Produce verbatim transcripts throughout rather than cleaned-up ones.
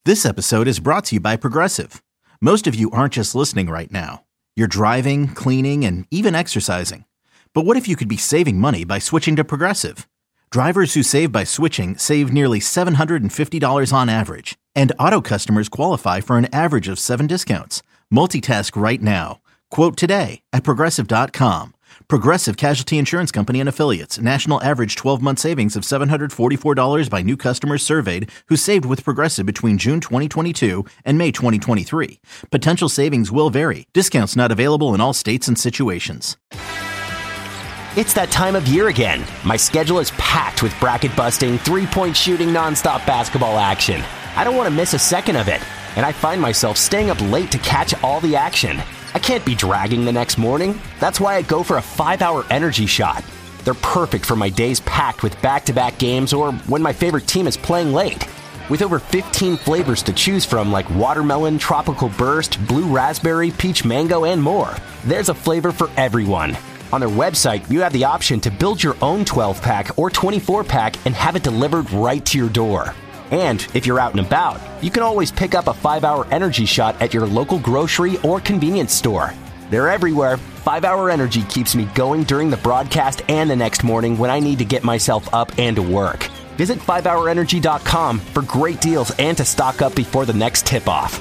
This episode is brought to you by Progressive. Most of you aren't just listening right now. You're driving, cleaning, and even exercising. But what if you could be saving money by switching to Progressive? Drivers who save by switching save nearly seven hundred fifty dollars on average. And auto customers qualify for an average of seven discounts. Multitask right now. Quote today at Progressive dot com. Progressive Casualty Insurance Company and Affiliates. National average twelve-month savings of seven hundred forty-four dollars by new customers surveyed who saved with Progressive between June twenty twenty-two and May twenty twenty-three. Potential savings will vary. Discounts not available in all states and situations. It's that time of year again. My schedule is packed with bracket-busting, three-point shooting, nonstop basketball action. I don't want to miss a second of it, and I find myself staying up late to catch all the action. I can't be dragging the next morning. That's why I go for a five-hour energy shot. They're perfect for my days packed with back-to-back games or when my favorite team is playing late. With over fifteen flavors to choose from like watermelon, tropical burst, blue raspberry, peach mango, and more, there's a flavor for everyone. On their website, you have the option to build your own twelve-pack or twenty-four-pack and have it delivered right to your door. And if you're out and about, you can always pick up a five-hour energy shot at your local grocery or convenience store. They're everywhere. five-hour Energy keeps me going during the broadcast and the next morning when I need to get myself up and to work. Visit five hour energy dot com for great deals and to stock up before the next tip-off.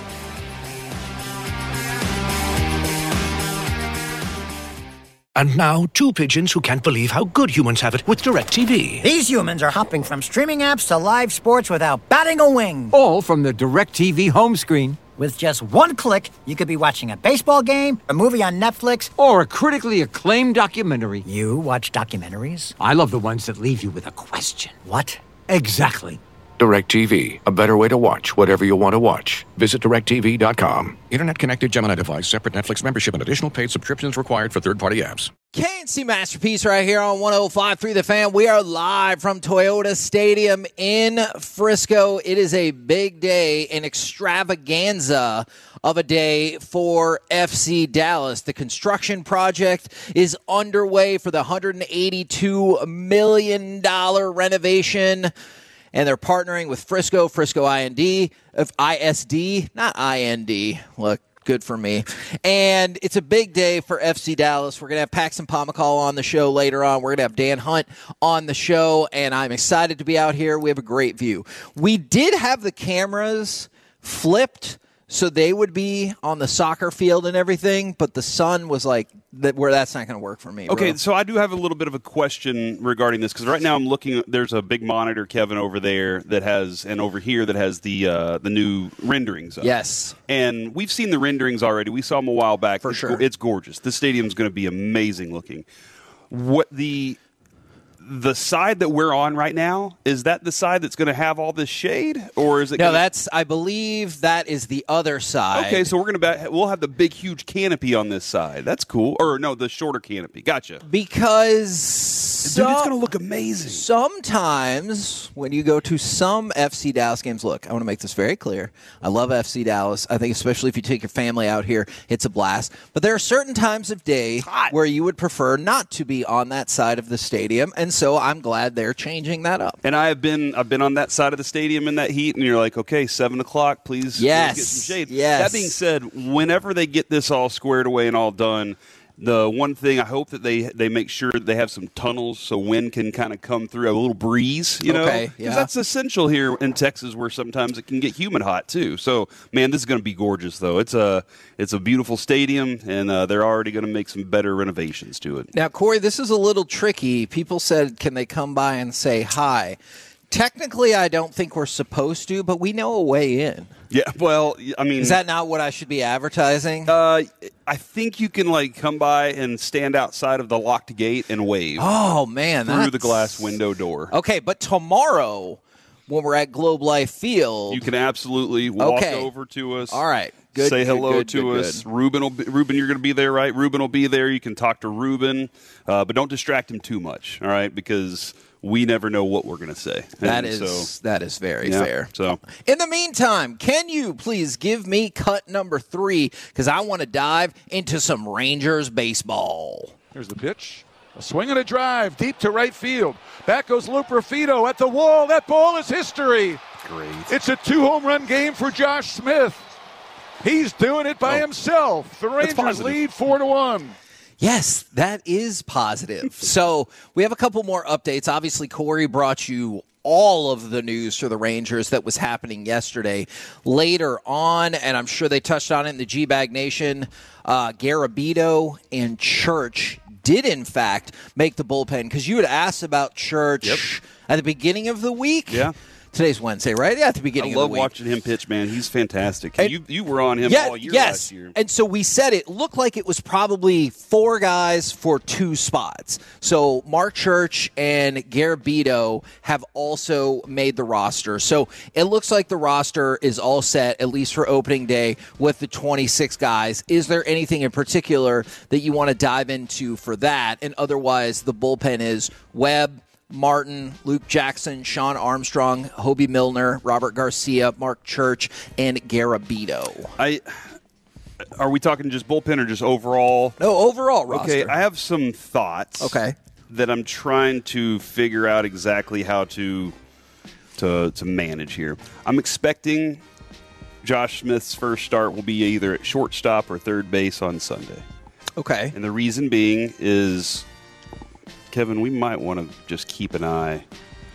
And now, two pigeons who can't believe how good humans have it with DirecTV. These humans are hopping from streaming apps to live sports without batting a wing. All from the DirecTV home screen. With just one click, you could be watching a baseball game, a movie on Netflix, or a critically acclaimed documentary. You watch documentaries? I love the ones that leave you with a question. What? Exactly. DirecTV, a better way to watch whatever you want to watch. Visit direct T V dot com. Internet-connected Gemini device, separate Netflix membership, and additional paid subscriptions required for third-party apps. K and C Masterpiece right here on one oh five point three The Fan. We are live from Toyota Stadium in Frisco. It is a big day, an extravaganza of a day for F C Dallas. The construction project is underway for the one hundred eighty-two million dollars renovation. And they're partnering with Frisco, Frisco I N D, of I S D, not I N D. Look, good for me. And it's a big day for F C Dallas. We're going to have Paxton Pomykal on the show later on. We're going to have Dan Hunt on the show, and I'm excited to be out here. We have a great view. We did have the cameras flipped so they would be on the soccer field and everything, but the sun was like, that where that's not going to work for me. Okay, bro. So I do have a little bit of a question regarding this, because right now I'm looking, there's a big monitor, Kevin, over there that has, and over here that has the uh, the new renderings up. Yes. And we've seen the renderings already. We saw them a while back. For it's, sure. It's gorgeous. This stadium's going to be amazing looking. What the... The side that we're on right now, is that the side that's going to have all this shade, or is it? No, gonna... that's. I believe that is the other side. Okay, so we're going to we'll have the big, huge canopy on this side. That's cool. Or no, the shorter canopy. Gotcha. Because dude, some, it's going to look amazing. Sometimes when you go to some F C Dallas games, look, I want to make this very clear. I love F C Dallas. I think especially if you take your family out here, it's a blast. But there are certain times of day where you would prefer not to be on that side of the stadium, and so I'm glad they're changing that up. And I have been I've been on that side of the stadium in that heat, and you're like, okay, seven o'clock, please, yes. please get some shade. Yes. That being said, whenever they get this all squared away and all done, the one thing I hope that they they make sure that they have some tunnels so wind can kind of come through, a little breeze, you know, okay, because yeah. that's essential here in Texas, where sometimes it can get humid hot too. So, man, this is going to be gorgeous, though. It's a it's a beautiful stadium, and uh, they're already going to make some better renovations to it. Now, Corey, this is a little tricky. People said, can they come by and say hi? Technically, I don't think we're supposed to, but we know a way in. Yeah, well, I mean... Is that not what I should be advertising? Uh, I think you can, like, come by and stand outside of the locked gate and wave. Oh, man. Through that's... the glass window door. Okay, but tomorrow, when we're at Globe Life Field... You can absolutely walk okay. over to us. All right. Good, say hello good, to good, us. good. Ruben, will be, Ruben, you're going to be there, right? Ruben will be there. You can talk to Ruben, uh, but don't distract him too much, all right? Because we never know what we're going to say. That and is so, that is very yeah, fair. So, in the meantime, can you please give me cut number three, because I want to dive into some Rangers baseball. Here's the pitch. A swing and a drive deep to right field. Back goes Luperfido at the wall. That ball is history. Great. It's a two-home run game for Josh Smith. He's doing it by Oh. himself. The Rangers positive. lead four to one. Yes, that is positive. So we have a couple more updates. Obviously, Corey brought you all of the news for the Rangers that was happening yesterday. Later on, and I'm sure they touched on it in the G-Bag Nation, uh, Garabito and Church did, in fact, make the bullpen. Because you had asked about Church Yep. at the beginning of the week. Yeah. Today's Wednesday, right? Yeah, at the beginning I of the love week. watching him pitch, man. He's fantastic. And- you you were on him Yeah, all year yes. last year. And so we said it looked like it was probably four guys for two spots. So Mark Church and Garabito have also made the roster. So it looks like the roster is all set, at least for opening day, with the twenty-six guys. Is there anything in particular that you want to dive into for that? And otherwise, the bullpen is Webb, Martin, Luke Jackson, Sean Armstrong, Hobie Milner, Robert Garcia, Mark Church, and Garabito. I are we talking just bullpen or just overall? No, overall roster. Okay, I have some thoughts. Okay. That I'm trying to figure out exactly how to to to manage here. I'm expecting Josh Smith's first start will be either at shortstop or third base on Sunday. Okay. And the reason being is, Kevin, we might want to just keep an eye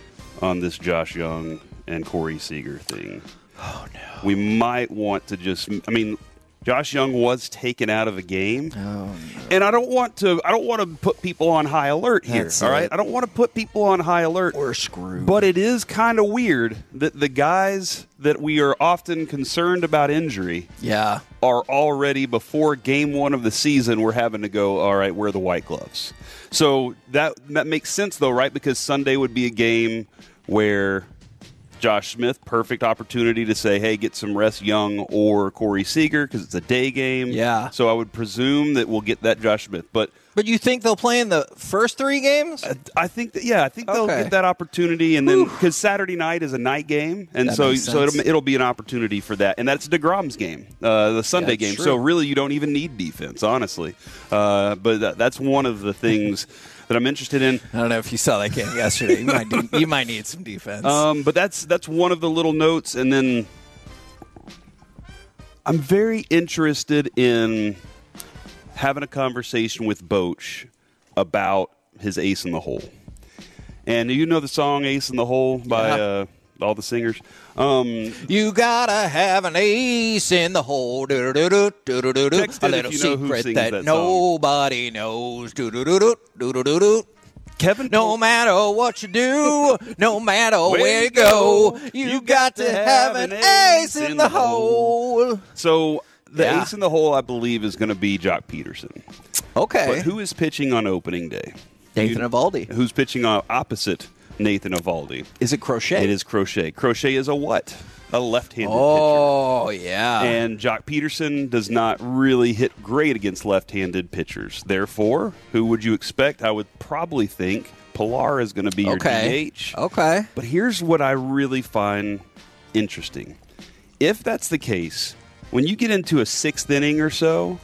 on this Josh Young and Corey Seager thing. Oh, no. We might want to just, I mean, Josh Young was taken out of a game. Oh, no. And I don't want to I don't want to put people on high alert here, That's all it. right? I don't want to put people on high alert. We're screwed. But it is kind of weird that the guys that we are often concerned about injury Yeah. are already, before game one of the season, we're having to go, all right, where are the white gloves? So that that makes sense, though, right? Because Sunday would be a game where Josh Smith, perfect opportunity to say, hey, get some rest, Young or Corey Seager, because it's a day game. Yeah. So I would presume that we'll get that Josh Smith. But But you think they'll play in the first three games? I, I think that, yeah, I think they'll Okay. get that opportunity. And then, because Saturday night is a night game, and That so makes so sense. it'll, it'll be an opportunity for that. And that's DeGrom's game, uh, the Sunday That's game. true. So really, you don't even need defense, honestly. Uh, but that, that's one of the things that I'm interested in. I don't know if you saw that game yesterday. You might, do, you might need some defense. Um, but that's that's one of the little notes, and then I'm very interested in having a conversation with Boch about his ace in the hole. And you know the song "Ace in the Hole" by Yeah. uh, all the singers. Um, you gotta have an ace in the hole. Do-do-do-do, do-do-do-do. Text A in if little you know who secret sings that, that song. nobody knows. Do-do-do-do, do-do-do-do. Kevin, No matter what you do, no matter Where where you you go, go, you got to have an ace in the hole. So the Yeah. ace in the hole, I believe, is going to be Jock Peterson. Okay. But who is pitching on opening day? Nathan You- Eovaldi. Who's pitching on opposite Nathan Eovaldi? Is it Crochet? It is Crochet. Crochet is a what? A left-handed Oh, yeah. pitcher. And Jock Peterson does not really hit great against left-handed pitchers. Therefore, who would you expect? I would probably think Pilar is going to be your Okay. D H. Okay. But here's what I really find interesting. If that's the case, when you get into a sixth inning or so,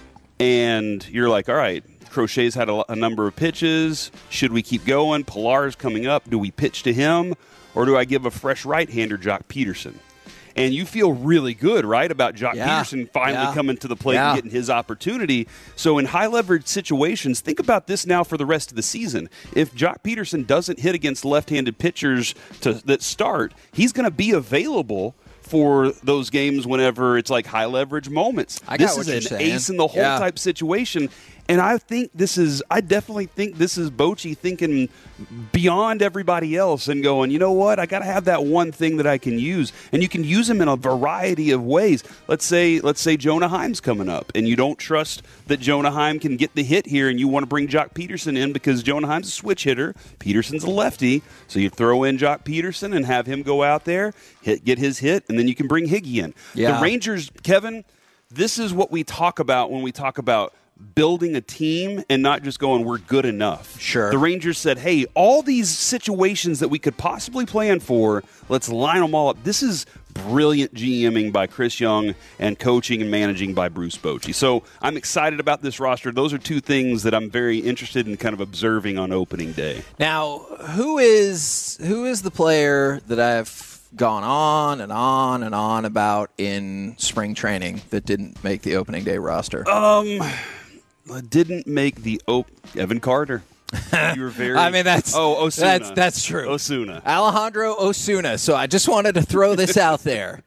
and you're like, all right, Crochet's had a, a number of pitches. Should we keep going? Pilar's coming up. Do we pitch to him? Or do I give a fresh right-hander, Jock Peterson? And you feel really good, right, about Jock Yeah. Peterson finally Yeah. coming to the plate Yeah. and getting his opportunity. So in high-leverage situations, think about this now for the rest of the season. If Jock Peterson doesn't hit against left-handed pitchers to, that start, he's going to be available for those games whenever it's like high-leverage moments. I got this what is you're an saying. ace-in-the-hole Yeah. type situation. And I think this is, I definitely think this is Bochy thinking beyond everybody else and going, you know what, I got to have that one thing that I can use. And you can use him in a variety of ways. Let's say, let's say Jonah Heim's coming up and you don't trust that Jonah Heim can get the hit here and you want to bring Jock Peterson in because Jonah Heim's a switch hitter. Peterson's a lefty. So you throw in Jock Peterson and have him go out there, hit, get his hit, and then you can bring Higgy in. Yeah. The Rangers, Kevin, this is what we talk about when we talk about building a team and not just going, we're good enough. Sure. The Rangers said, hey, all these situations that we could possibly plan for, let's line them all up. This is brilliant GMing by Chris Young and coaching and managing by Bruce Bochy. So I'm excited about this roster. Those are two things that I'm very interested in kind of observing on opening day. Now, who is who is the player that I've gone on and on and on about in spring training that didn't make the opening day roster? Um, didn't make the op- Evan Carter. You were very. I mean, that's oh Osuna. That's that's true. Osuna. Alejandro Osuna. So I just wanted to throw this out there.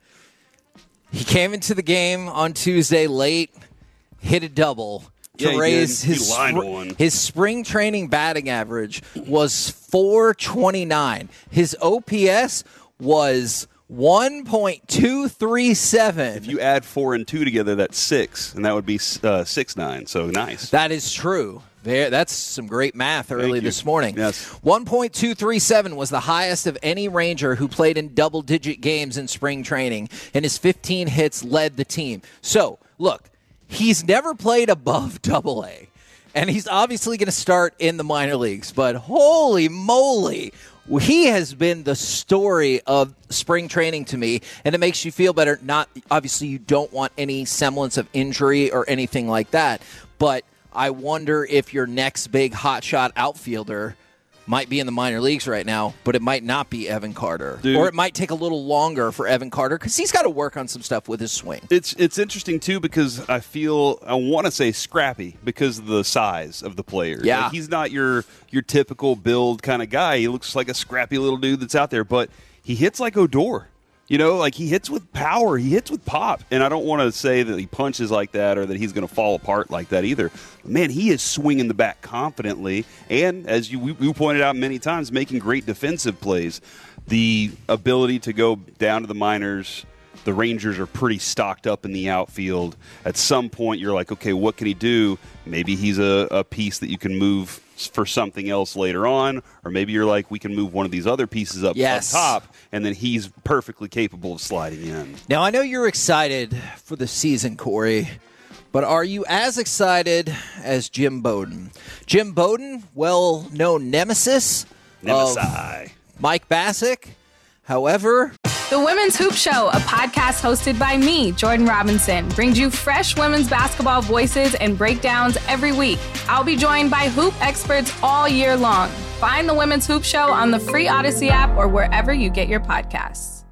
He came into the game on Tuesday late, hit a double to Yeah, raise he did. his He lined spr- one. his spring training batting average was four twenty-nine. His O P S was one point two three seven. If you add four and two together, that's six, and that would be uh, six nine. So nice. That is true. There, that's some great math early you. this morning. Yes. one point two three seven was the highest of any Ranger who played in double-digit games in spring training, and his fifteen hits led the team. So, look, he's never played above double A, and he's obviously going to start in the minor leagues, but holy moly, he has been the story of spring training to me, and it makes you feel better. Not obviously, you don't want any semblance of injury or anything like that, but I wonder if your next big hotshot outfielder might be in the minor leagues right now, but it might not be Evan Carter. Dude. Or it might take a little longer for Evan Carter because he's got to work on some stuff with his swing. It's it's interesting, too, because I feel, I want to say scrappy because of the size of the player. Yeah. Like, he's not your, your typical build kind of guy. He looks like a scrappy little dude that's out there, but he hits like Odor. You know, like he hits with power. He hits with pop. And I don't want to say that he punches like that or that he's going to fall apart like that either. Man, he is swinging the bat confidently. And as you we, we pointed out many times, making great defensive plays. The ability to go down to the minors. The Rangers are pretty stocked up in the outfield. At some point, you're like, okay, what can he do? Maybe he's a, a piece that you can move for something else later on, or maybe you're like, we can move one of these other pieces up, Yes. up top, and then he's perfectly capable of sliding in. Now, I know you're excited for the season, Corey, but are you as excited as Jim Bowden? Jim Bowden, well-known nemesis Nemesi. of Mike Bassick. However, The Women's Hoop Show, a podcast hosted by me, Jordan Robinson, brings you fresh women's basketball voices and breakdowns every week. I'll be joined by hoop experts all year long. Find The Women's Hoop Show on the free Odyssey app or wherever you get your podcasts.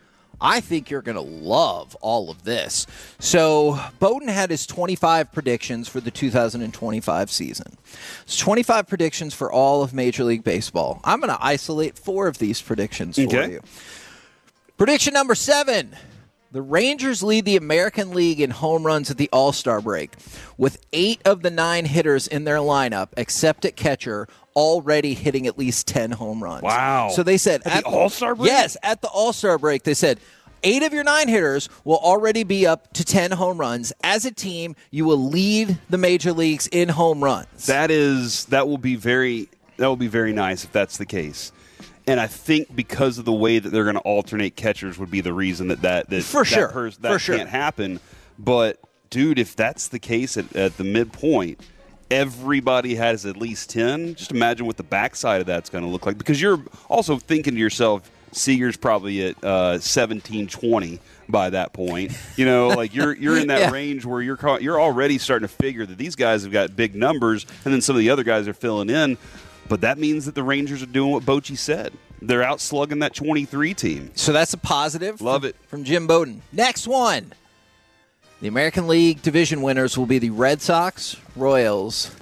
I think you're going to love all of this. So, Bowden had his twenty-five predictions for the two thousand twenty-five season. It's twenty-five predictions for all of Major League Baseball. I'm going to isolate four of these predictions for Okay. you. Prediction number seven. The Rangers lead the American League in home runs at the All-Star break, with eight of the nine hitters in their lineup, except at catcher, already hitting at least ten home runs. Wow. So they said At the All-Star break? Yes, at the All-Star break, they said eight of your nine hitters will already be up to ten home runs. As a team, you will lead the major leagues in home runs. That is that will be very that will be very nice if that's the case. And I think because of the way that they're going to alternate catchers would be the reason that that, that For that, sure. pers- that For sure. can't happen. But, dude, if that's the case at, at the midpoint, everybody has at least ten. Just imagine what the backside of that's going to look like. Because you're also thinking to yourself, Seager's probably at uh, seventeen twenty by that point. You know, like you're you're in that Yeah. range where you're ca- you're already starting to figure that these guys have got big numbers, and then some of the other guys are filling in. But that means that the Rangers are doing what Bochy said. They're out slugging that twenty-three team. So that's a positive. Love from, it. From Jim Bowden. Next one. The American League division winners will be the Red Sox, Royals,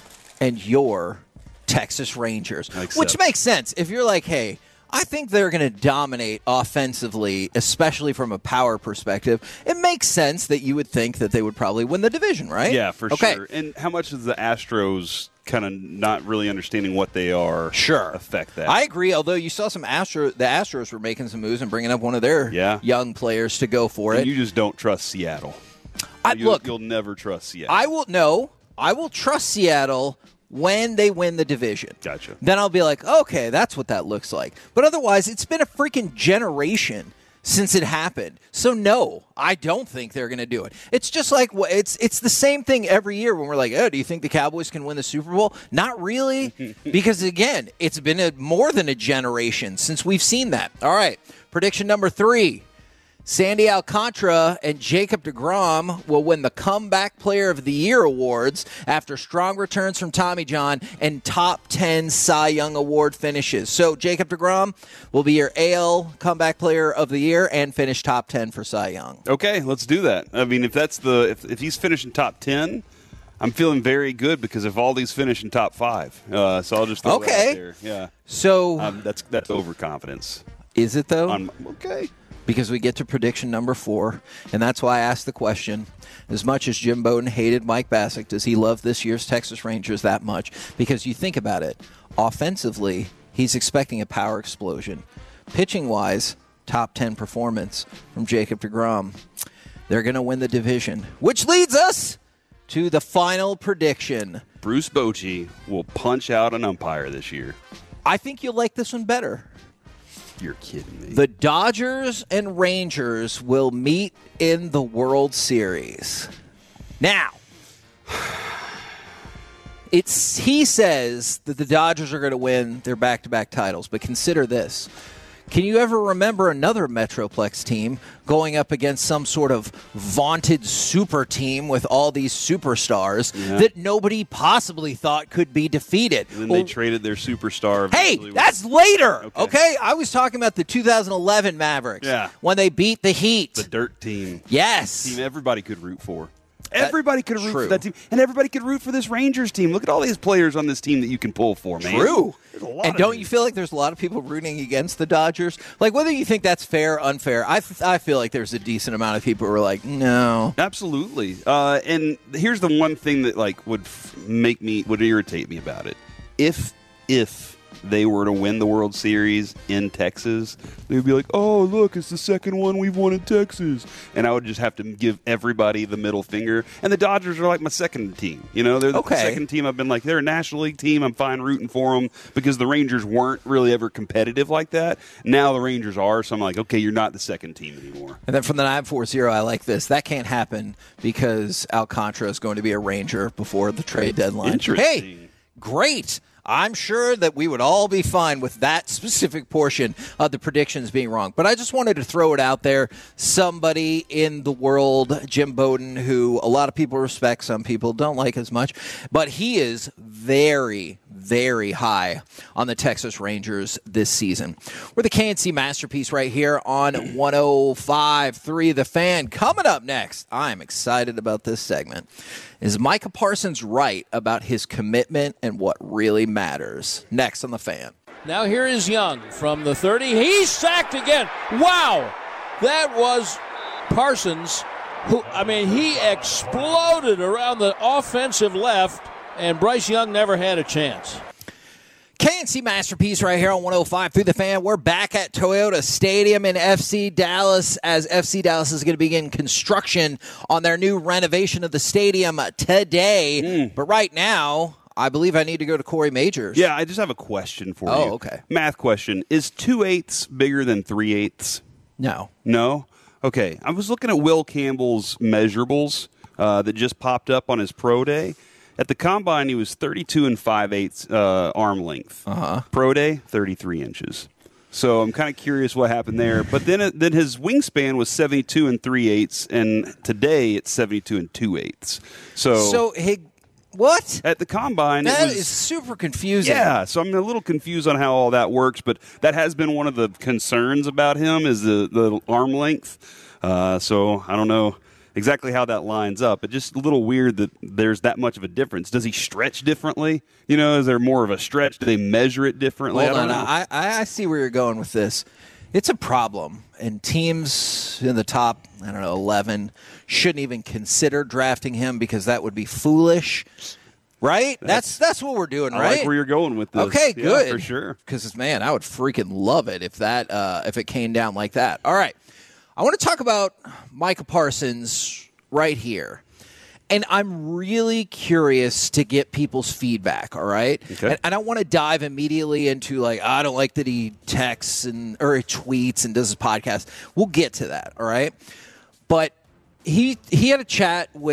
and your Texas Rangers. Makes Which sense. makes sense. If you're like, hey, I think they're going to dominate offensively, especially from a power perspective, it makes sense that you would think that they would probably win the division, right? Yeah, for okay. sure. And how much does the Astros kind of not really understanding what they are Sure. affect that? I agree, although you saw some Astro the Astros were making some moves and bringing up one of their Yeah. young players to go for and it. you just don't trust Seattle. I, You'll, look, you'll never trust Seattle. I will no. I will trust Seattle when they win the division. Gotcha. Then I'll be like, okay, that's what that looks like. But otherwise, it's been a freaking generation since it happened. So no, I don't think they're going to do it. It's just like it's it's the same thing every year when we're like, oh, do you think the Cowboys can win the Super Bowl? Not really, because again, it's been a, more than a generation since we've seen that. All right, prediction number three. Sandy Alcantara and Jacob deGrom will win the Comeback Player of the Year awards after strong returns from Tommy John and top ten Cy Young Award finishes. So Jacob deGrom will be your A L Comeback Player of the Year and finish top ten for Cy Young. Okay, let's do that. I mean, if that's the if, if he's finishing top ten, I'm feeling very good because if Aldi's finishing top five, uh, so I'll just throw okay. that out there. Yeah. So um, that's that's overconfidence. Is it though? Um, okay. Because we get to prediction number four, and that's why I asked the question. As much as Jim Bowden hated Mike Bassick, does he love this year's Texas Rangers that much? Because you think about it, offensively, he's expecting a power explosion. Pitching-wise, top ten performance from Jacob deGrom. They're going to win the division, which leads us to the final prediction. Bruce Bochy will punch out an umpire this year. I think you'll like this one better. You're kidding me. The Dodgers and Rangers will meet in the World Series. Now, it's he says that the Dodgers are going to win their back-to-back titles, but consider this. Can you ever remember another Metroplex team going up against some sort of vaunted super team with all these superstars yeah. that nobody possibly thought could be defeated? And then well, they traded their superstar. Hey, that's later, okay. okay? I was talking about the two thousand eleven Mavericks yeah. when they beat the Heat. The dirt team. Yes. Team everybody could root for. Everybody could root True. for that team, and everybody could root for this Rangers team. Look at all these players on this team that you can pull for, man. True. And don't you feel like there's a lot of people rooting against the Dodgers? Like, whether you think that's fair or unfair, I, th- I feel like there's a decent amount of people who are like, no. Absolutely. Uh, and here's the one thing that like would f- make me, would irritate me about it. If, if they were to win the World Series in Texas, they would be like, oh, look, it's the second one we've won in Texas. And I would just have to give everybody the middle finger. And the Dodgers are like my second team. You know, they're the okay. second team. I've been like, they're a National League team. I'm fine rooting for them because the Rangers weren't really ever competitive like that. Now the Rangers are, so I'm like, okay, you're not the second team anymore. And then from the nine four zero, I like this. That can't happen because Alcantara is going to be a Ranger before the trade deadline. Interesting. Hey, great. I'm sure that we would all be fine with that specific portion of the predictions being wrong. But I just wanted to throw it out there. Somebody in the world, Jim Bowden, who a lot of people respect, some people don't like as much, but he is very, very high on the Texas Rangers this season. We're the K N C Masterpiece right here on one oh five point three The Fan. Coming up next, I'm excited about this segment. Is Micah Parsons right about his commitment and what really matters? Next on The Fan. Now here is Young from the thirty. He's sacked again. Wow. That was Parsons, who, I mean, he exploded around the offensive left, and Bryce Young never had a chance. K N C Masterpiece right here on one oh five point three The Fan. We're back at Toyota Stadium in F C Dallas as F C Dallas is going to begin construction on their new renovation of the stadium today. Mm. But right now, I believe I need to go to Corey Majors. Yeah, I just have a question for oh, you. Oh, okay. Math question. Is two-eighths bigger than three-eighths? No. No? Okay. I was looking at Will Campbell's measurables uh, that just popped up on his pro day. At the combine, he was thirty-two and five-eighths uh, arm length. Uh-huh. Pro day, thirty-three inches. So I'm kind of curious what happened there. But then then his wingspan was seventy-two and three-eighths, and today it's seventy-two and two-eighths. So, so he, what? At the combine, that it was, is super confusing. Yeah, so I'm a little confused on how all that works, but that has been one of the concerns about him is the, the arm length. Uh, so I don't know exactly how that lines up. It's just a little weird that there's that much of a difference. Does he stretch differently? You know, is there more of a stretch? Do they measure it differently? Hold I don't on. know. I, I see where you're going with this. It's a problem, and teams in the top, I don't know, eleven shouldn't even consider drafting him because that would be foolish. Right? That's that's, that's what we're doing, I right? like where you're going with this. Okay, yeah, good. for sure. Because, man, I would freaking love it if that uh, if it came down like that. All right. I want to talk about Micah Parsons right here. And I'm really curious to get people's feedback, all right? Okay. And I don't want to dive immediately into, like, I don't like that he texts and or he tweets and does his podcast. We'll get to that, all right? But he he had a chat with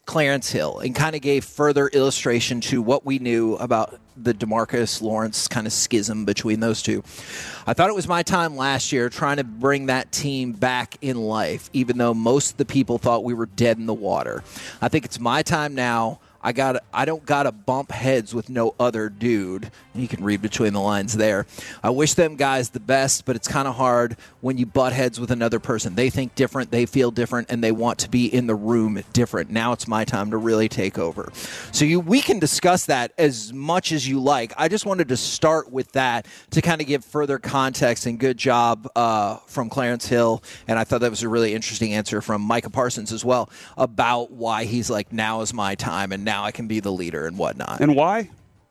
Clarence Hill and kind of gave further illustration to what we knew about the DeMarcus Lawrence kind of schism between those two. I thought it was my time last year trying to bring that team back in life, even though most of the people thought we were dead in the water. I think it's my time now. I got I don't gotta bump heads with no other dude. You can read between the lines there. I wish them guys the best, but it's kind of hard when you butt heads with another person. They think different, they feel different, and they want to be in the room different. Now it's my time to really take over. So you, we can discuss that as much as you like. I just wanted to start with that to kind of give further context, and good job uh, from Clarence Hill. And I thought that was a really interesting answer from Micah Parsons as well about why he's like, now is my time, and now I can be the leader and whatnot. And why?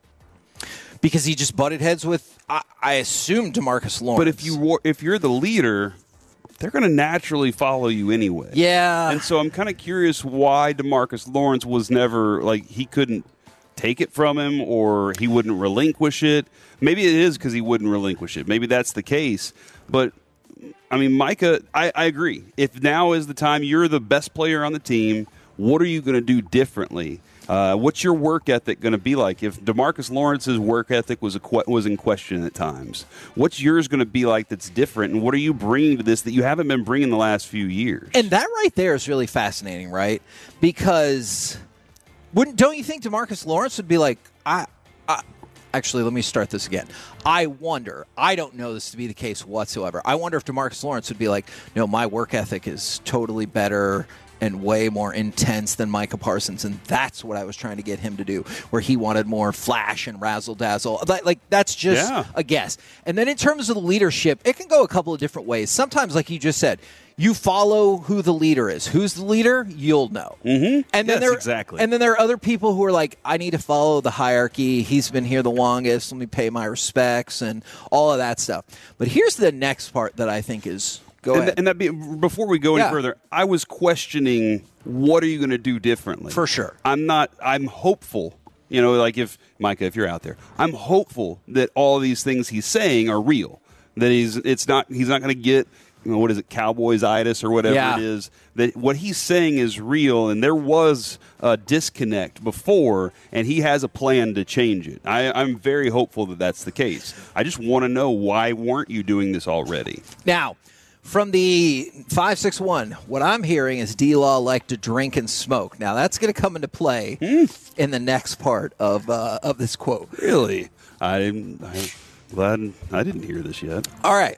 Because he just butted heads with, I, I assume, DeMarcus Lawrence. But if you if you're the leader, they're going to naturally follow you anyway. Yeah. And so I'm kind of curious why DeMarcus Lawrence was never, like, he couldn't take it from him, or he wouldn't relinquish it. Maybe it is because he wouldn't relinquish it. Maybe that's the case. But, I mean, Micah, I, I agree. If now is the time, you're the best player on the team, what are you going to do differently? Uh, what's your work ethic going to be like? If DeMarcus Lawrence's work ethic was a que- was in question at times, what's yours going to be like that's different? And what are you bringing to this that you haven't been bringing the last few years? And that right there is really fascinating, right? Because wouldn't don't you think DeMarcus Lawrence would be like, I, I actually, let me start this again. I wonder, I don't know this to be the case whatsoever. I wonder if DeMarcus Lawrence would be like, no, my work ethic is totally better and way more intense than Micah Parsons, and that's what I was trying to get him to do, where he wanted more flash and razzle-dazzle. Like, like that's just yeah. a guess. And then in terms of the leadership, it can go a couple of different ways. Sometimes, like you just said, you follow who the leader is. Who's the leader? You'll know. Mm-hmm. And then yes, there, exactly. And then there are other people who are like, I need to follow the hierarchy. He's been here the longest. Let me pay my respects and all of that stuff. But here's the next part that I think is... Go and ahead. Th- and that be, before we go any Yeah. further, I was questioning, what are you going to do differently? For sure. I'm not, I'm hopeful, you know, like if, Micah, if you're out there, I'm hopeful that all of these things he's saying are real. That he's, it's not, he's not going to get, you know, what is it, Cowboys-itis or whatever Yeah. it is. That what he's saying is real, and there was a disconnect before, and he has a plan to change it. I, I'm very hopeful that that's the case. I just want to know, why weren't you doing this already? Now, from the five six one, what I'm hearing is D-Law like to drink and smoke. Now, that's going to come into play mm. in the next part of uh, of this quote. Really? I didn't, I'm glad I didn't hear this yet. All right.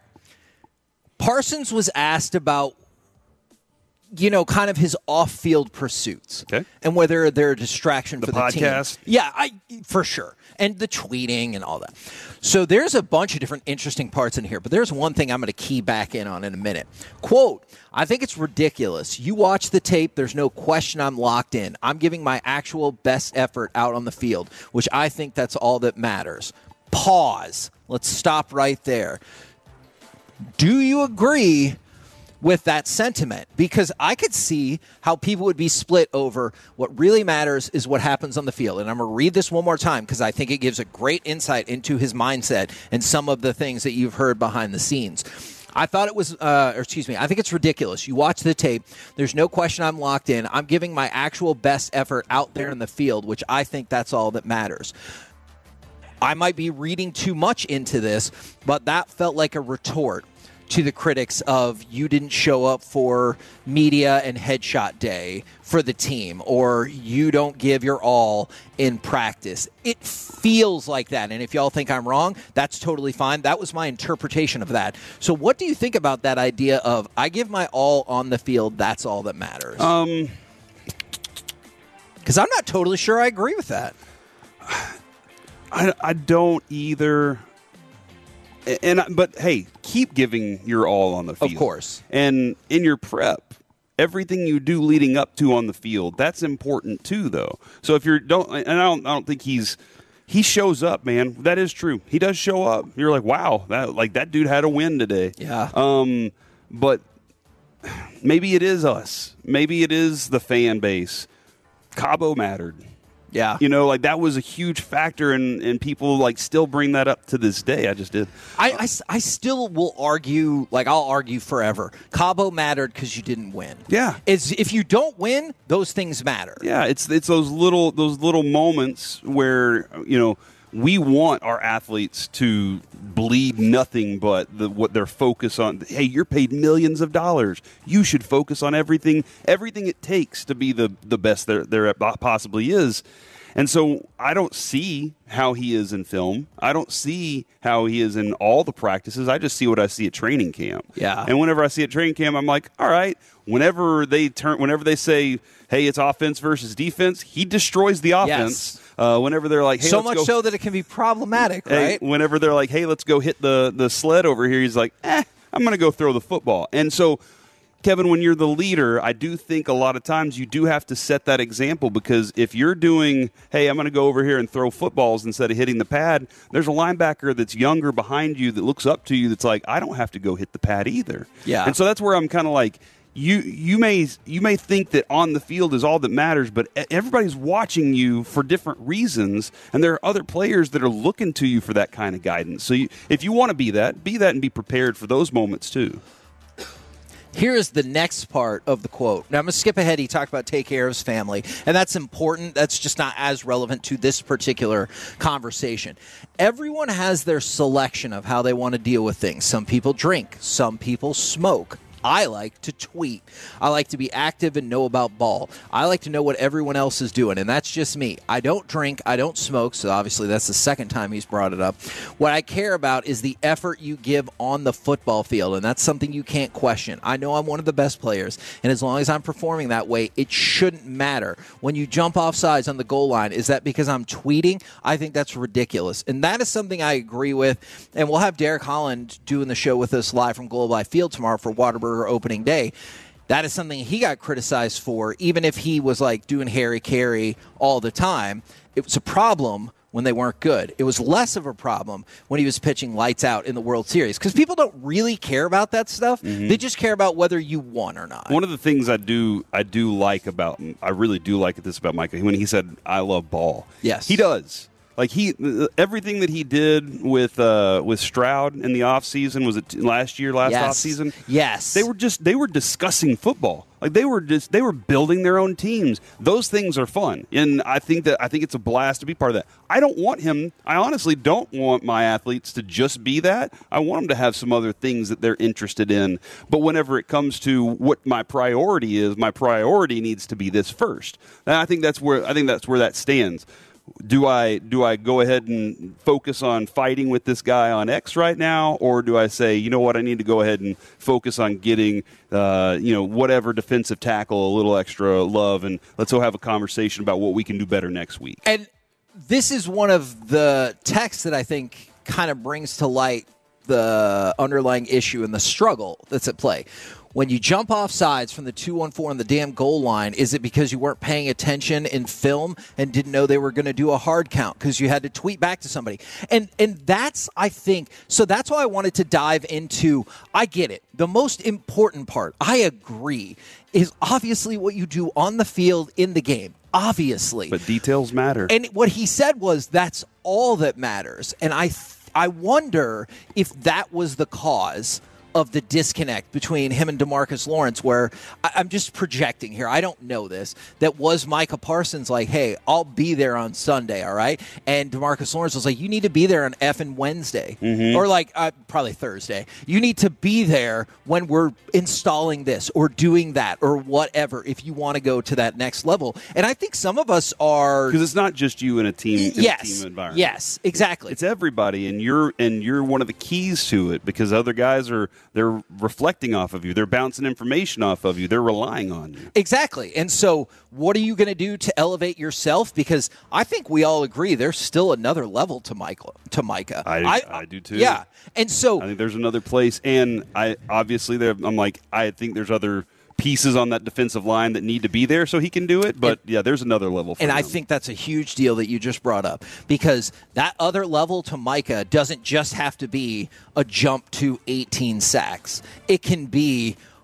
Parsons was asked about, you know, kind of his off-field pursuits. Okay. And whether they're a distraction The for the podcast? team. Yeah, I, for sure. And the tweeting and all that. So there's a bunch of different interesting parts in here, but there's one thing I'm going to key back in on in a minute. Quote, I think it's ridiculous. You watch the tape, there's no question I'm locked in. I'm giving my actual best effort out on the field, which I think that's all that matters. Pause. Let's stop right there. Do you agree with that sentiment? Because I could see how people would be split over what really matters is what happens on the field. And I'm going to read this one more time because I think it gives a great insight into his mindset and some of the things that you've heard behind the scenes. I thought it was, uh, or excuse me, I think it's ridiculous. You watch the tape, there's no question I'm locked in. I'm giving my actual best effort out there in the field, which I think that's all that matters. I might be reading too much into this, but that felt like a retort to the critics of, you didn't show up for media and headshot day for the team, or you don't give your all in practice. It feels like that. And if y'all think I'm wrong, that's totally fine. That was my interpretation of that. So what do you think about that idea of, I give my all on the field, that's all that matters? Um, because I'm not totally sure I agree with that. I, I don't either. And but hey, keep giving your all on the field. Of course. And in your prep, everything you do leading up to on the field, that's important too, though. So if you're don't, and I don't, I don't think he's he shows up, man. That is true. He does show up. You're like, wow, that like that dude had a win today. Yeah. Um, but maybe it is us. Maybe it is the fan base. Cabo mattered. Yeah. You know, like that was a huge factor, and, and people like still bring that up to this day. I just did. I, I, I still will argue, like I'll argue forever. Cabo mattered because you didn't win. Yeah. It's, if you don't win, those things matter. Yeah, it's it's those little those little moments where, you know, we want our athletes to bleed nothing but the, what they're focused on. Hey, you're paid millions of dollars. You should focus on everything everything it takes to be the, the best there, there possibly is. And so I don't see how he is in film. I don't see how he is in all the practices. I just see what I see at training camp. Yeah. And whenever I see at training camp, I'm like, all right, whenever they turn, whenever they say, hey, it's offense versus defense, he destroys the offense. Yes. Uh, whenever they're like, hey, so let's much go. so that it can be problematic, Hey, right? whenever they're like, hey, let's go hit the, the sled over here, he's like, eh, I'm going to go throw the football. And so, Kevin, when you're the leader, I do think a lot of times you do have to set that example, because if you're doing, hey, I'm going to go over here and throw footballs instead of hitting the pad, there's a linebacker that's younger behind you that looks up to you that's like, I don't have to go hit the pad either. Yeah. And so that's where I'm kind of like, You you may you may think that on the field is all that matters, but everybody's watching you for different reasons, and there are other players that are looking to you for that kind of guidance. So you, if you want to be that, be that and be prepared for those moments too. Here is the next part of the quote. Now, I'm going to skip ahead. He talked about take care of his family, and that's important. That's just not as relevant to this particular conversation. Everyone has their selection of how they want to deal with things. Some people drink. Some people smoke. I like to tweet. I like to be active and know about ball. I like to know what everyone else is doing, and that's just me. I don't drink. I don't smoke, so obviously that's the second time he's brought it up. What I care about is the effort you give on the football field, and that's something you can't question. I know I'm one of the best players, and as long as I'm performing that way, it shouldn't matter. When you jump off sides on the goal line, is that because I'm tweeting? I think that's ridiculous, and that is something I agree with, and we'll have Derek Holland doing the show with us live from Globe Life Field tomorrow for Whataburger opening day. That is something he got criticized for, even if he was like doing Harry Carey all the time. It was a problem when they weren't good. It was less of a problem when he was pitching lights out in the World Series, because people don't really care about that stuff. Mm-hmm. They just care about whether you won or not. One of the things I do I do like about I really do like this about Micah, when he said, I love ball. Yes. He does. Like he, everything that he did with uh, with Stroud in the offseason, was it last year, last yes. offseason? Yes. They were just they were discussing football. Like they were just they were building their own teams. Those things are fun, and I think that I think it's a blast to be part of that. I don't want him. I honestly don't want my athletes to just be that. I want them to have some other things that they're interested in. But whenever it comes to what my priority is, my priority needs to be this first. And I think that's where I think that's where that stands. Do I do I go ahead and focus on fighting with this guy on X right now, or do I say, you know what, I need to go ahead and focus on getting, uh, you know, whatever defensive tackle a little extra love, and let's go have a conversation about what we can do better next week. And this is one of the texts that I think kind of brings to light the underlying issue and the struggle that's at play. When you jump off sides from the two one four on the damn goal line, is it because you weren't paying attention in film and didn't know they were going to do a hard count because you had to tweet back to somebody? And and that's, I think, so that's why I wanted to dive into, I get it. The most important part, I agree, is obviously what you do on the field in the game. Obviously. But details matter. And what he said was that's all that matters. And I, th- I wonder if that was the cause of the disconnect between him and DeMarcus Lawrence, where I, I'm just projecting here. I don't know this. That was Micah Parsons like, hey, I'll be there on Sunday, all right? And DeMarcus Lawrence was like, you need to be there on effing Wednesday. Mm-hmm. Or like, uh, probably Thursday. You need to be there when we're installing this or doing that or whatever if you want to go to that next level. And I think some of us are... Because it's not just you in a team, in yes, a team environment. Yes, exactly. It's everybody, and you're and you're one of the keys to it, because other guys are... They're reflecting off of you. They're bouncing information off of you. They're relying on you. Exactly. And so what are you going to do to elevate yourself? Because I think we all agree there's still another level to Michael, to Micah. I, I, I do too. Yeah. And so I think there's another place. And I obviously, there, I'm like, I think there's other pieces on that defensive line that need to be there so he can do it. But, and, yeah, there's another level for And him. I think that's a huge deal that you just brought up, because that other level to Micah doesn't just have to be a jump to eighteen sacks. It can be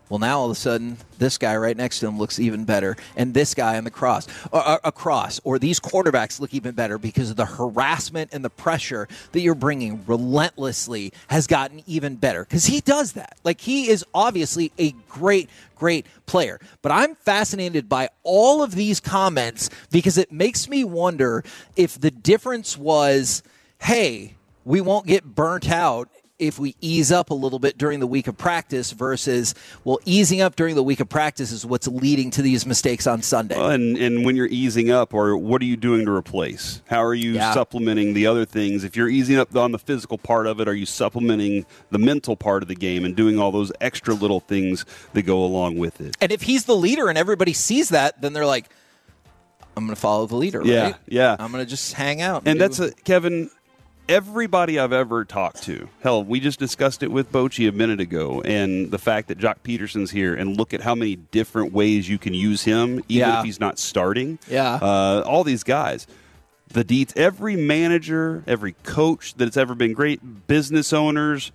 Well, now all of a sudden, this guy right next to him looks even better, and this guy on the cross, or, or, across, or these quarterbacks look even better because of the harassment and the pressure that you're bringing relentlessly has gotten even better because he does that. Like, he is obviously a great, great player. But I'm fascinated by all of these comments because it makes me wonder if the difference was, hey, we won't get burnt out if we ease up a little bit during the week of practice versus, well, easing up during the week of practice is what's leading to these mistakes on Sunday. Well, and, and when you're easing up, or what are you doing to replace? How are you yeah. supplementing the other things? If you're easing up on the physical part of it, are you supplementing the mental part of the game and doing all those extra little things that go along with it? And if he's the leader and everybody sees that, then they're like, I'm going to follow the leader, yeah, right? Yeah, I'm going to just hang out. And, and do- that's a, Kevin... Everybody I've ever talked to, hell, we just discussed it with Bochy a minute ago, and the fact that Jock Peterson's here, and look at how many different ways you can use him, even yeah. if he's not starting. Yeah. Uh, all these guys. The de- every manager, every coach that's ever been great, business owners,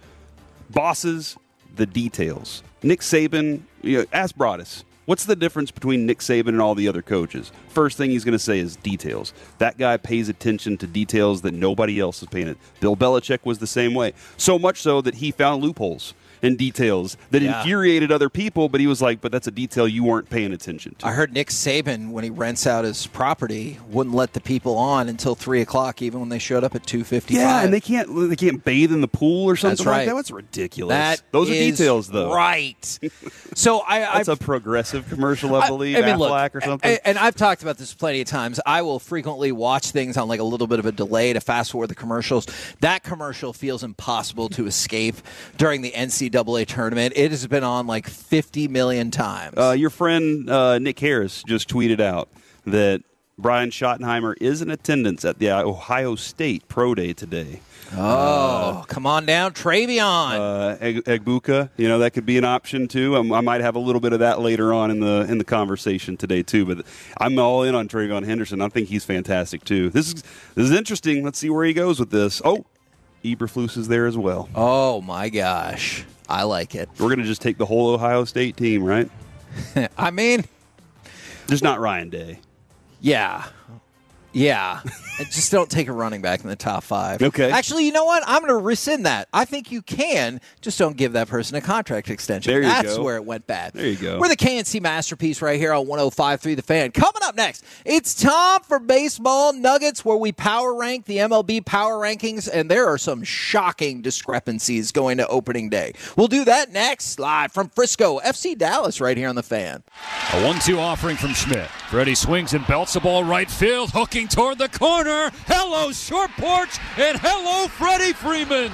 bosses, the details. Nick Saban, you know, ask Broadus. What's the difference between Nick Saban and all the other coaches? First thing he's going to say is details. That guy pays attention to details that nobody else is paying it. Bill Belichick was the same way. So much so that he found loopholes and details that yeah. infuriated other people, but he was like, but that's a detail you weren't paying attention to. I heard Nick Saban, when he rents out his property, wouldn't let the people on until three o'clock, even when they showed up at two fifty-five. Yeah, and they can't they can't bathe in the pool or something that's right. like that. That's ridiculous. That Those are is details, though. Right. So I, That's I've, a progressive commercial, I believe, I mean, look, Aflac or something. I, and I've talked about this plenty of times. I will frequently watch things on like a little bit of a delay to fast forward the commercials. That commercial feels impossible to escape during the N C double A tournament. It has been on like fifty million times. Uh, your friend uh, Nick Harris just tweeted out that Brian Schottenheimer is in attendance at the Ohio State Pro Day today. Oh, uh, come on down, Travion. Uh, Eg- Egbuka, you know, that could be an option too. Um, I might have a little bit of that later on in the in the conversation today too. But I'm all in on Travion Henderson. I think he's fantastic too. This is this is interesting. Let's see where he goes with this. Oh, Eberflus is there as well. Oh my gosh, I like it. We're gonna just take the whole Ohio State team, right? I mean, just not Ryan Day. Yeah. Yeah. Just don't take a running back in the top five. Okay. Actually, you know what? I'm going to rescind that. I think you can. Just don't give that person a contract extension. There you That's go. where it went bad. There you go. We're the K N C Masterpiece right here on one oh five point three The Fan. Coming up next, it's time for Baseball Nuggets, where we power rank the M L B power rankings, and there are some shocking discrepancies going to opening day. We'll do that next, live from Frisco, F C Dallas, right here on The Fan. A one two offering from Schmidt. Freddie swings and belts the ball right field, hooking toward the corner. Hello, short porch, and hello, Freddie Freeman.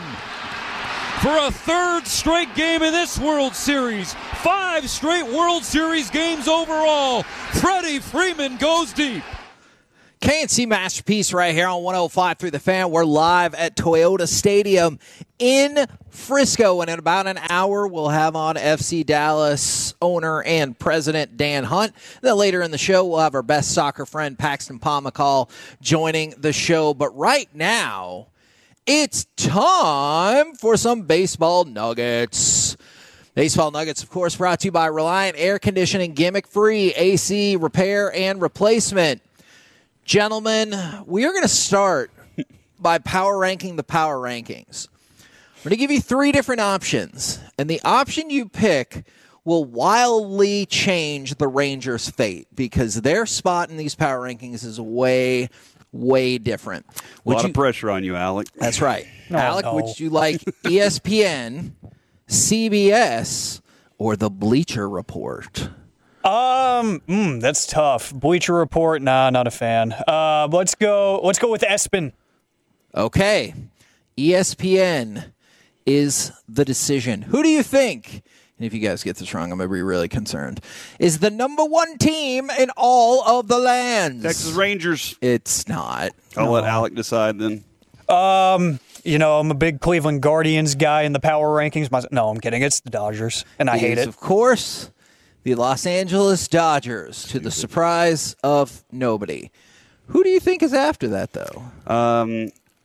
For a third straight game in this World Series, five straight World Series games overall, Freddie Freeman goes deep. K N C Masterpiece right here on one oh five point three The Fan. We're live at Toyota Stadium in Frisco, and in about an hour we'll have on F C Dallas owner and president Dan Hunt. Then later in the show we'll have our best soccer friend Paxton Pomacall joining the show. But right now it's time for some Baseball Nuggets. Baseball Nuggets, of course, brought to you by Reliant Air Conditioning, gimmick-free A C repair and replacement. Gentlemen, we are going to start by power ranking the power rankings. I'm going to give you three different options, and the option you pick will wildly change the Rangers' fate because their spot in these power rankings is way, way different. Would a lot you, of pressure on you, Alec. That's right. Oh, Alec, no. would you like E S P N, C B S, or the Bleacher Report? Um, mm, that's tough. Bleacher Report, nah, not a fan. Uh, let's go. Let's go with ESPN. Okay, E S P N is the decision. Who do you think? And if you guys get this wrong, I'm gonna be really concerned. Is the number one team in all of the lands? Texas Rangers. It's not. I'll No. let Alec decide then. Um, you know, I'm a big Cleveland Guardians guy in the power rankings. My, no, I'm kidding. It's the Dodgers, and I It hate is, it. Of course, the Los Angeles Dodgers, to the surprise of nobody. Who do you think is after that, though? Um,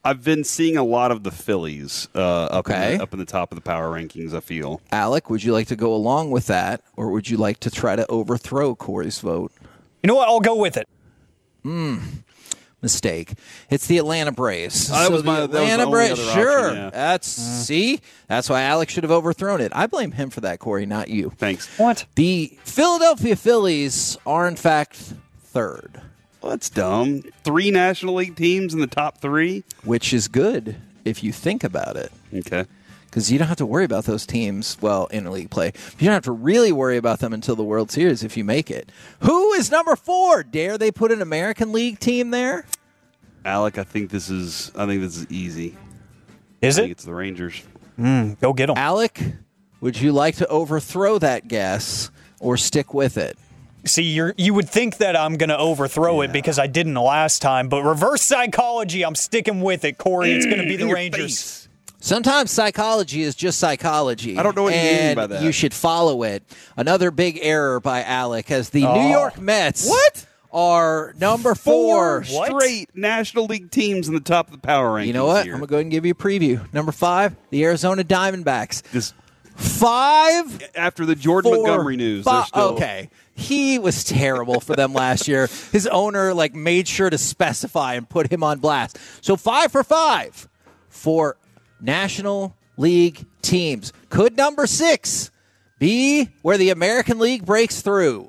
I've been seeing a lot of the Phillies uh, up, Okay. in the, up in the top of the power rankings, I feel. Alec, would you like to go along with that, or would you like to try to overthrow Corey's vote? You know what? I'll go with it. Hmm. Mistake. It's the Atlanta Braves. That so was the my- that was the Atlanta only Braves. other Sure. option, yeah. That's see. That's why Alex should have overthrown it. I blame him for that, Corey, not you. Thanks. What? The Philadelphia Phillies are in fact third, Well, that's dumb. Three National League teams in the top three? which is good if you think about it. Okay. Because you don't have to worry about those teams, well, in league play. You don't have to really worry about them until the World Series if you make it. Who is number four? Dare they put an American League team there? Alec, I think this is I think this is easy. Is I think it? it's the Rangers. Mm, go get them. Alec, would you like to overthrow that guess or stick with it? See, you're, you would think that I'm going to overthrow it because I didn't the last time, but reverse psychology, I'm sticking with it, Corey. It's going to be the In your Rangers. face. Sometimes psychology is just psychology. I don't know what you mean and by that. You should follow it. Another big error by Alec as the Oh. New York Mets What? are number four. Four straight National League teams in the top of the power rankings. You know what? Here. I'm going to go ahead and give you a preview. Number five, the Arizona Diamondbacks. This Five after the Jordan four, Montgomery news. fi- they're still, okay. He was terrible for them last year. His owner like made sure to specify and put him on blast. So five for five for National League teams. Could number six be where the American League breaks through?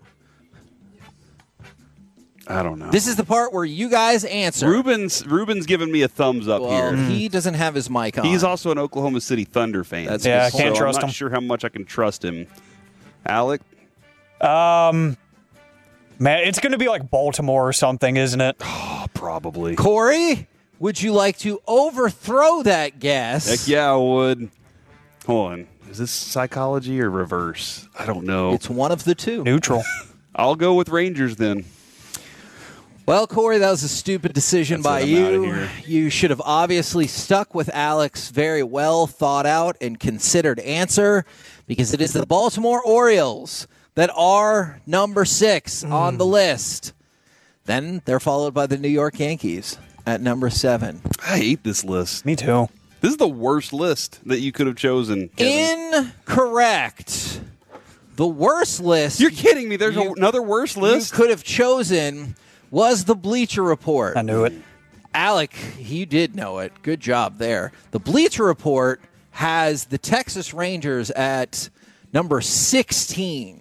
I don't know. This is the part where you guys answer. Ruben's Ruben's giving me a thumbs up well, here. he doesn't have his mic on. He's also an Oklahoma City Thunder fan. That's Yeah, I so can't trust I'm not him. sure how much I can trust him. Alec, Um, man, it's going to be like Baltimore or something, isn't it? oh, probably. Corey, would you like to overthrow that guess? Heck yeah, I would. Hold on. Is this psychology or reverse? I don't know. It's one of the two. Neutral. I'll go with Rangers then. Well, Corey, that was a stupid decision That's by it, I'm you. outta here. You should have obviously stuck with Alex's very well thought out and considered answer because it is the Baltimore Orioles that are number six on the list. Then they're followed by the New York Yankees at number seven. I hate this list. Me too. This is the worst list that you could have chosen, Kevin. Incorrect. The worst list You're kidding me. There's You- another worse list? you could have chosen was the Bleacher Report. I knew it. Alec, you did know it. Good job there. The Bleacher Report has the Texas Rangers at number sixteen.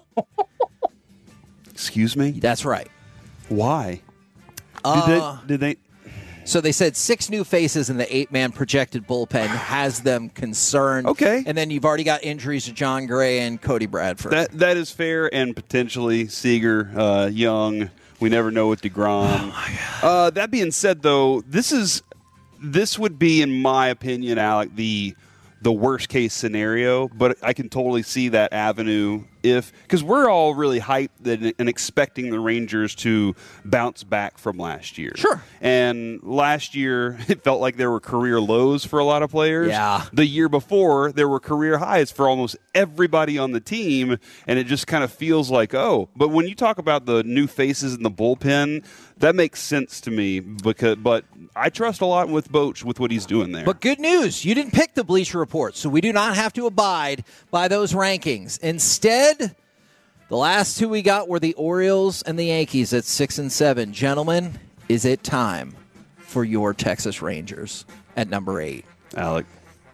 Excuse me? That's right. Why? Uh, did, they, did they? So they said six new faces in the eight-man projected bullpen has them concerned. Okay. And then you've already got injuries to John Gray and Cody Bradford. That That is fair, and potentially Seager, uh, Young. We never know with DeGrom. Oh uh, that being said, though, this is this would be, in my opinion, Alec, the the worst case scenario. But I can totally see that avenue if because we're all really hyped and, and expecting the Rangers to bounce back from last year. Sure. And last year, it felt like there were career lows for a lot of players. Yeah. The year before, there were career highs for almost everybody on the team, and it just kind of feels like, oh. But when you talk about the new faces in the bullpen, that makes sense to me. Because, but I trust a lot with Boch with what he's doing there. But good news, you didn't pick the Bleacher Report, so we do not have to abide by those rankings. Instead, the last two we got were the Orioles and the Yankees at six and seven. Gentlemen, is it time for your Texas Rangers at number eight? Alec.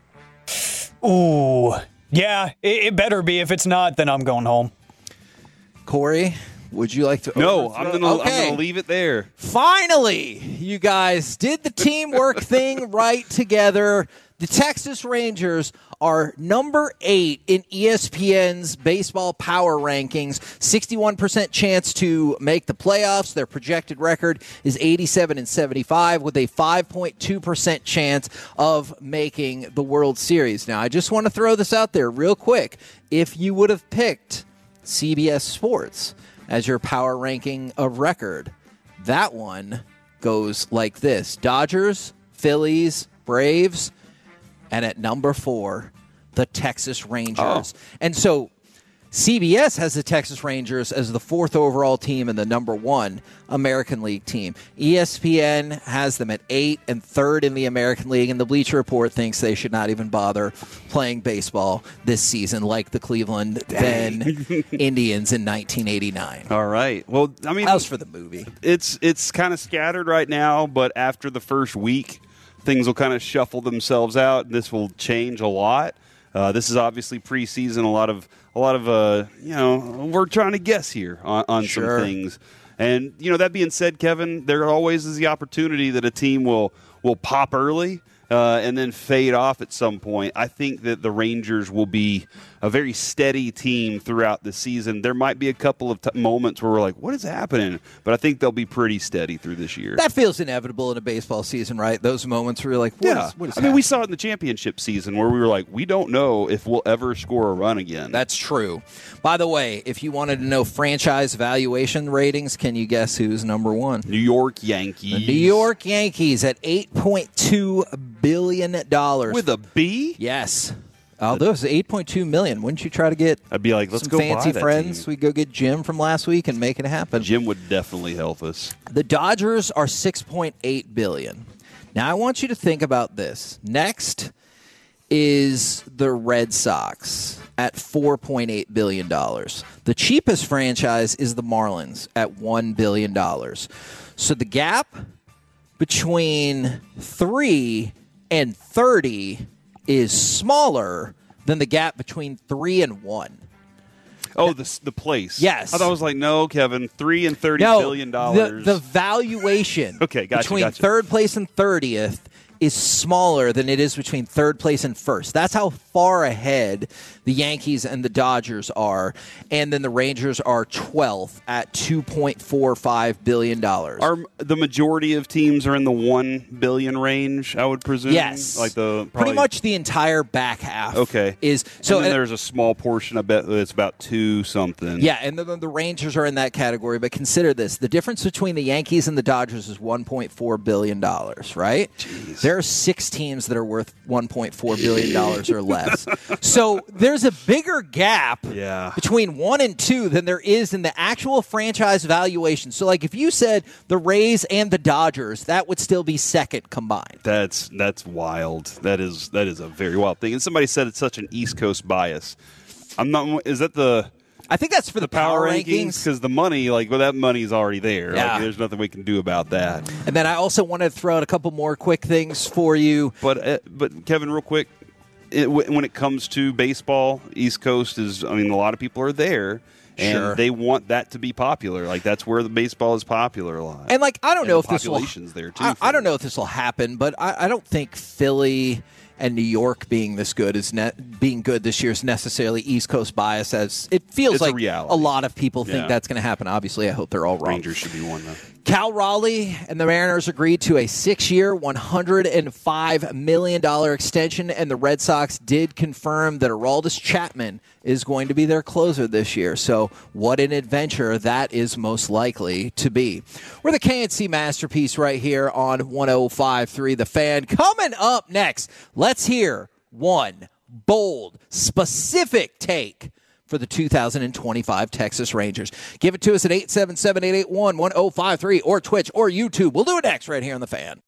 Ooh. Yeah, it, it better be. If it's not, then I'm going home. Corey, would you like to No, overthrow- I'm going Okay. to leave it there. Finally, you guys did the teamwork thing right together. The Texas Rangers are number eight in E S P N's baseball power rankings. sixty-one percent chance to make the playoffs. Their projected record is eighty-seven and seventy-five with a five point two percent chance of making the World Series. Now, I just want to throw this out there real quick. If you would have picked C B S Sports as your power ranking of record, that one goes like this. Dodgers, Phillies, Braves, and at number four, the Texas Rangers. Oh. And so C B S has the Texas Rangers as the fourth overall team and the number one American League team. E S P N has them at eight and third in the American League, and the Bleacher Report thinks they should not even bother playing baseball this season like the Cleveland then Indians in nineteen eighty-nine. All right. Well, I mean, that was for the movie. It's it's kind of scattered right now, but after the first week, things will kind of shuffle themselves out. This will change a lot. Uh, this is obviously preseason. A lot of a lot of uh, you know, we're trying to guess here on, on Sure. some things. And you know, that being said, Kevin, there always is the opportunity that a team will will pop early uh, and then fade off at some point. I think that the Rangers will be a very steady team throughout the season. There might be a couple of t- moments where we're like, what is happening? But I think they'll be pretty steady through this year. That feels inevitable in a baseball season, right? Those moments where you're like, what yeah. is, what is I mean, we happening? saw it in the championship season where we were like, we don't know if we'll ever score a run again. That's true. By the way, if you wanted to know franchise valuation ratings, can you guess who's number one? New York Yankees. The New York Yankees at eight point two billion dollars. With a B? Yes. Oh, those eight point two million dollars. Wouldn't you try to get I'd be like, let's some go fancy buy that friends? team. We go get Jim from last week and make it happen. Jim would definitely help us. The Dodgers are six point eight billion dollars. Now, I want you to think about this. Next is the Red Sox at four point eight billion dollars. The cheapest franchise is the Marlins at one billion dollars. So the gap between three and thirty is smaller than the gap between three and one. Oh, the the place. Yes. I thought it was like, no, Kevin, three and thirty no, billion dollars. The, the valuation okay, gotcha, between gotcha. third place and thirtieth is smaller than it is between third place and first. That's how far ahead the Yankees and the Dodgers are. And then the Rangers are twelfth at two point four five billion dollars. Are the majority of teams are in the one billion range, I would presume? Yes. Like the probably, Pretty much the entire back half. Okay. Is so so and then and- there's a small portion, I bet it's about two something. Yeah, and the, the Rangers are in that category. But consider this. The difference between the Yankees and the Dodgers is one point four billion dollars, right? Jeez. There are six teams that are worth one point four billion dollars or less. So there's a bigger gap yeah. between one and two than there is in the actual franchise valuation. So, like, if you said the Rays and the Dodgers, that would still be second combined. That's that's wild. That is that is a very wild thing. And somebody said it's such an East Coast bias. I'm not. Is that the? I think that's for the, the power, power rankings because the money, like, well, that money's already there. Yeah. Like, there's nothing we can do about that. And then I also wanted to throw out a couple more quick things for you. But uh, but Kevin, real quick, it, when it comes to baseball, East Coast is. I mean, a lot of people are there. And Sure. they want that to be popular. Like, that's where the baseball is popular a lot. And, like, I don't And know the if this will. population's there, too. I, for I don't know if this will happen, but I, I don't think Philly and New York being this good is ne- being good this year is necessarily East Coast bias. As it feels It's a like reality. a lot of people think Yeah. that's going to happen. Obviously, I hope they're all wrong. Rangers should be one, though. Cal Raleigh and the Mariners agreed to a six-year, one hundred five million dollars extension, and the Red Sox did confirm that Aroldis Chapman is going to be their closer this year. So what an adventure that is most likely to be. We're the K N C Masterpiece right here on one oh five point three The Fan. Coming up next, let's hear one bold, specific take for the two thousand twenty-five Texas Rangers. Give it to us at eight seven seven, eight eight one, one oh five three or Twitch or YouTube. We'll do it next right here on The Fan.